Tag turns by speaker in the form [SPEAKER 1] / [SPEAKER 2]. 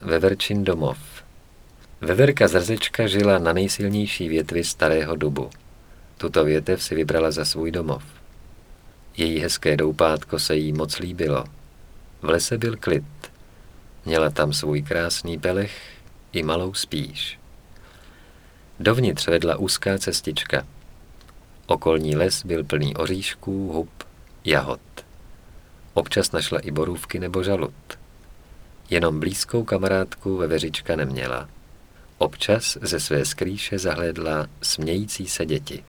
[SPEAKER 1] Veverčin domov. Veverka Zrzečka žila na nejsilnější větvi starého dubu. Tuto větev si vybrala za svůj domov. Její hezké doupátko se jí moc líbilo. V lese byl klid. Měla tam svůj krásný pelech i malou spíš. Dovnitř vedla úzká cestička. Okolní les byl plný oříšků, hub, jahod. Občas našla i borůvky nebo žalud. Jenom blízkou kamarádku Veveřička neměla. Občas ze své skrýše zahlédla smějící se děti.